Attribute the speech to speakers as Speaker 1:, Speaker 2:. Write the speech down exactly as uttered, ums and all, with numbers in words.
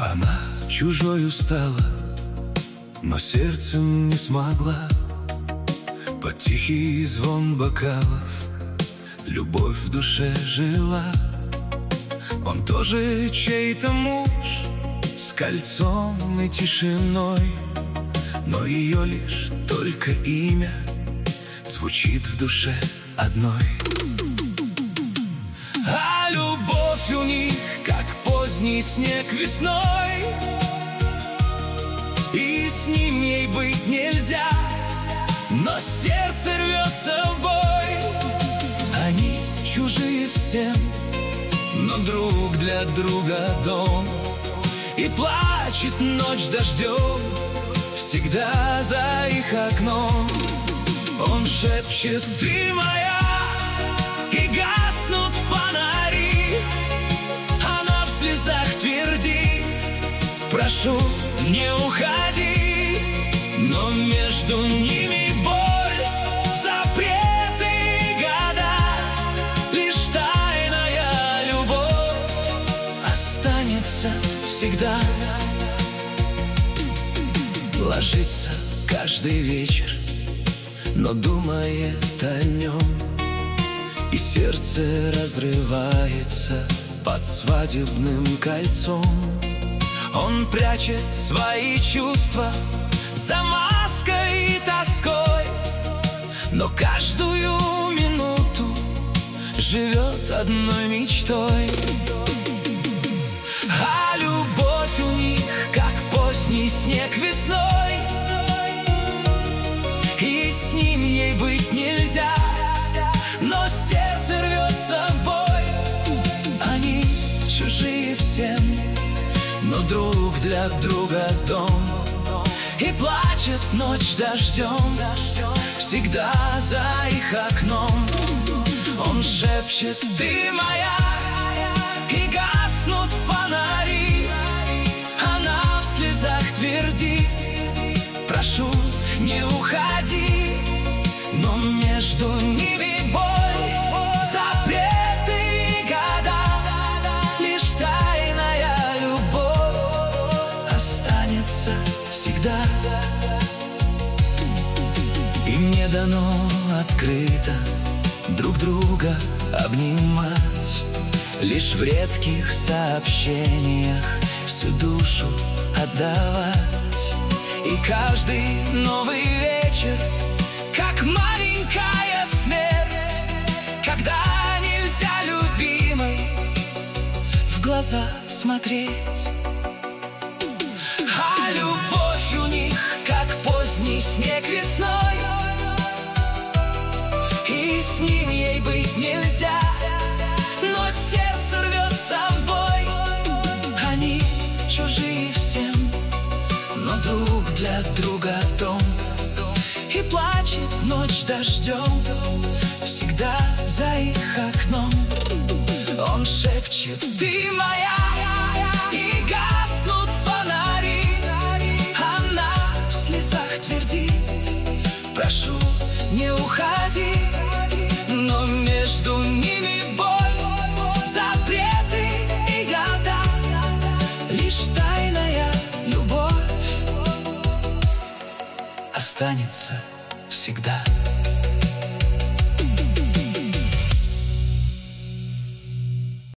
Speaker 1: Она чужою стала, но сердцем не смогла. Под тихий звон бокалов любовь в душе жила. Он тоже чей-то муж, с кольцом и тишиной, но ее лишь только имя звучит в душе одной. А любовь у них, как поздний снег весной, и с ним ей быть нельзя, но сердце рвется в бой. Они чужие всем, но друг для друга дом, и плачет ночь дождем всегда за их окном. Он шепчет: ты моя, и гаснут фонари. Она в слезах твердит: прошу, не уходи. Но между ними боль, запреты и года. Лишь тайная любовь останется всегда. Ложится каждый вечер, но думает о нем, и сердце разрывается под свадебным кольцом. Он прячет свои чувства за маской и тоской, но каждую минуту живет одной мечтой. А любовь у них, как поздний снег весной, и с ним ей быть нельзя, но сердце рвется в бой. Они чужие всем, но друг для друга дом, и плачет ночь дождем всегда за их окном. Он шепчет: ты моя, и гаснут фонари. Она в слезах твердит: прошу, не уходи. Но между ними боль, запреты и года. Лишь тайная любовь останется всегда. Им не дано открыто друг друга обнимать, лишь в редких сообщениях всю душу отдавать. И каждый новый вечер, как маленькая смерть, когда нельзя любимой в глаза смотреть. А любовь у них, как поздний снег весной, и с ним ей быть нельзя, но сердце рвется в бой. Они чужие всем, но друг для друга дом, и плачет ночь дождем всегда за их окном. Он шепчет: ты моя, и гаснут фонари. Она в слезах твердит: прошу, не уходи. Но между ними боль, запреты и года. Лишь тайная любовь останется всегда.